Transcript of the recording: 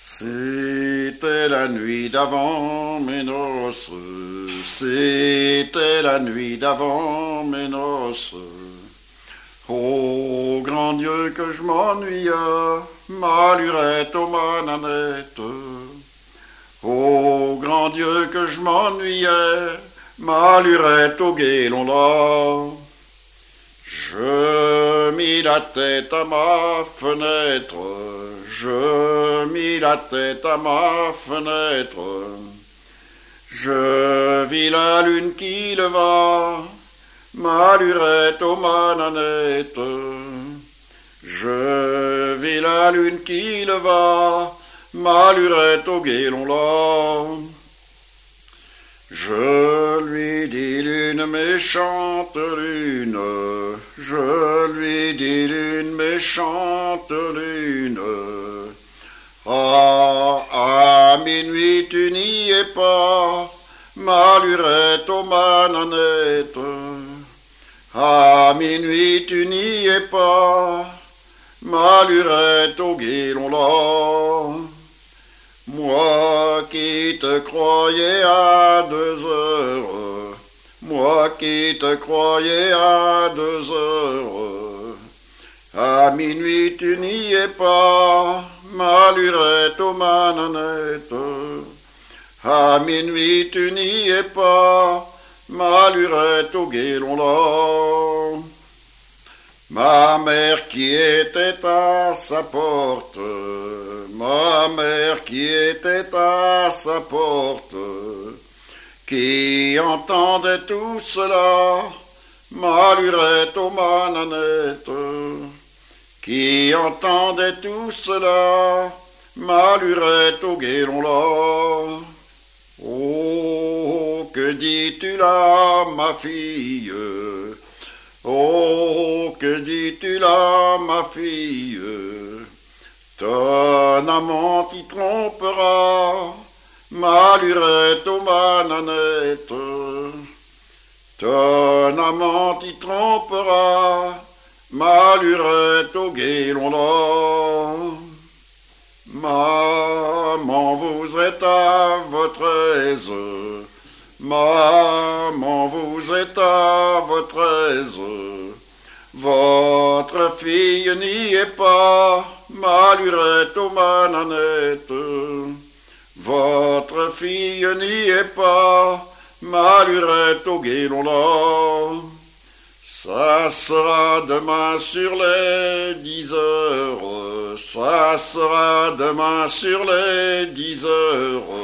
C'était la nuit d'avant mes noces, c'était la nuit d'avant mes noces. Ô grand Dieu que je m'ennuyais, ma lurette aux mananettes. Ô grand Dieu que je m'ennuyais, ma lurette au guélon là. Je mis la tête à ma fenêtre, je mis la tête à ma fenêtre. Je vis la lune qui leva, ma lurette aux mananettes. Je vis la lune qui leva, ma lurette au guélon là. Je lui dis lune, méchante lune, je lui dis lune, méchante lune. À minuit tu n'y es pas, ma lurette aux mananettes. À minuit tu n'y es pas, ma lurette au guélon là. Moi qui te croyais à 2 heures, moi qui te croyais à 2 heures, à minuit tu n'y es pas, ma lurette aux mananettes. À minuit tu n'y es pas, ma lurette au guélon là. Ma mère qui était à sa porte, ma mère qui était à sa porte, qui entendait tout cela, ma lurette aux mananettes, qui entendait tout cela, ma lurette au guélon là. Oh, que dis-tu là, ma fille? Oh, que dis-tu là, ma fille? Ton amant t'y trompera, ma lurette aux mananettes. Ton amant t'y trompera, ma lurette au guélon là. Maman, vous êtes à votre aise, maman, vous êtes à votre aise. Votre fille n'y est pas, ma lurette aux mananettes. Votre fille n'y est pas, ma lurette au guélon là. Ça sera demain sur les 10 heures, ça sera demain sur les 10 heures.